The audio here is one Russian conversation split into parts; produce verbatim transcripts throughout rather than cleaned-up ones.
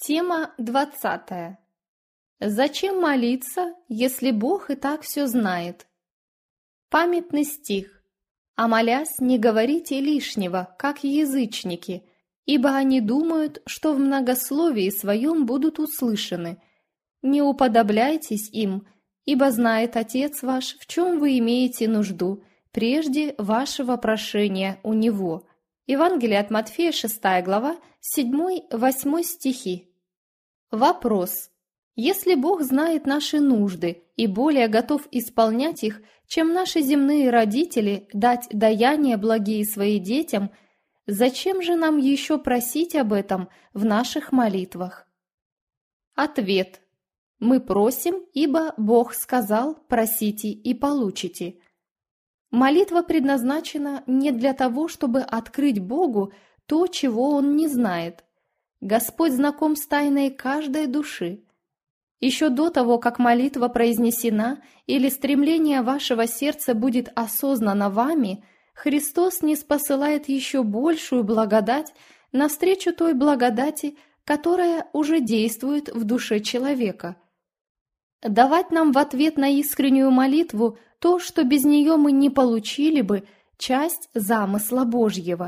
Тема двадцатая. Зачем молиться, если Бог и так все знает? Памятный стих. «А молясь, не говорите лишнего, как язычники, ибо они думают, что в многословии своем будут услышаны. Не уподобляйтесь им, ибо знает Отец ваш, в чем вы имеете нужду, прежде вашего прошения у Него». Евангелие от Матфея, шестая глава, седьмой-восьмой стихи. Вопрос. Если Бог знает наши нужды и более готов исполнять их, чем наши земные родители дать даяния благие своим детям, зачем же нам еще просить об этом в наших молитвах? Ответ. Мы просим, ибо Бог сказал: просите и получите. Молитва предназначена не для того, чтобы открыть Богу то, чего Он не знает. Господь знаком с тайной каждой души. Еще до того, как молитва произнесена или стремление вашего сердца будет осознано вами, Христос ниспосылает еще большую благодать навстречу той благодати, которая уже действует в душе человека. Давать нам в ответ на искреннюю молитву то, что без нее мы не получили бы, часть замысла Божьего.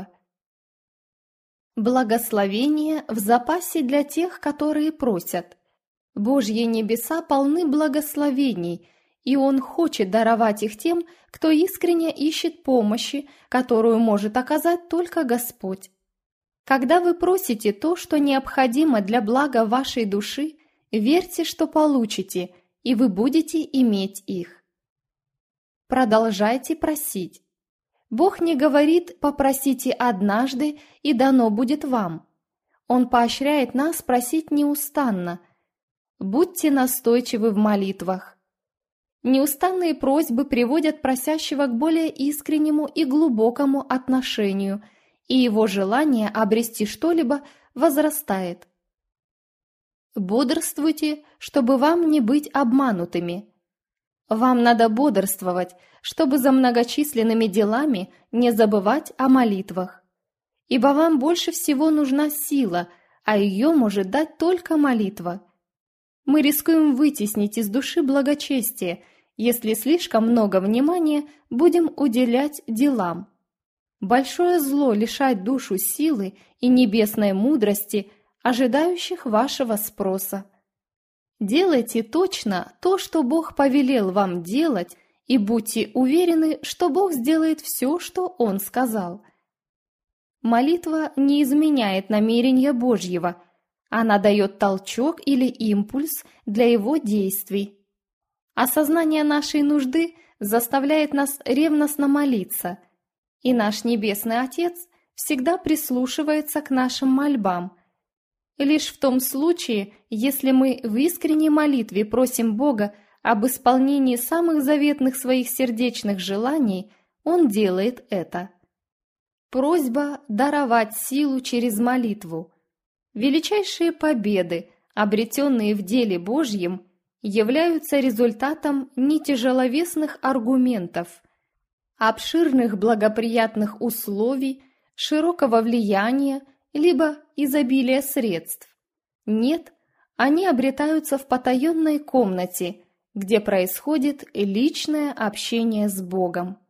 Благословение в запасе для тех, которые просят. Божьи небеса полны благословений, и Он хочет даровать их тем, кто искренне ищет помощи, которую может оказать только Господь. Когда вы просите то, что необходимо для блага вашей души, верьте, что получите, и вы будете иметь их. Продолжайте просить. Бог не говорит «попросите однажды, и дано будет вам». Он поощряет нас просить неустанно. Будьте настойчивы в молитвах. Неустанные просьбы приводят просящего к более искреннему и глубокому отношению, и его желание обрести что-либо возрастает. Бодрствуйте, чтобы вам не быть обманутыми. Вам надо бодрствовать, чтобы за многочисленными делами не забывать о молитвах. Ибо вам больше всего нужна сила, а ее может дать только молитва. Мы рискуем вытеснить из души благочестие, если слишком много внимания будем уделять делам. Большое зло лишать душу силы и небесной мудрости, ожидающих вашего спроса. Делайте точно то, что Бог повелел вам делать, и будьте уверены, что Бог сделает все, что Он сказал. Молитва не изменяет намерения Божьего, она дает толчок или импульс для Его действий. Осознание нашей нужды заставляет нас ревностно молиться, и наш Небесный Отец всегда прислушивается к нашим мольбам. Лишь в том случае, если мы в искренней молитве просим Бога об исполнении самых заветных своих сердечных желаний, Он делает это. Просьба даровать силу через молитву. Величайшие победы, обретенные в деле Божьем, являются результатом не тяжеловесных аргументов, обширных благоприятных условий, широкого влияния, либо изобилия средств. Нет, они обретаются в потаенной комнате, где происходит личное общение с Богом.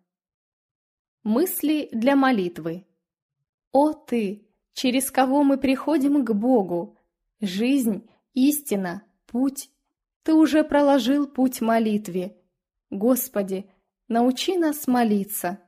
Мысли для молитвы. О Ты, через кого мы приходим к Богу, жизнь, истина, путь. Ты уже проложил путь молитве. Господи, научи нас молиться.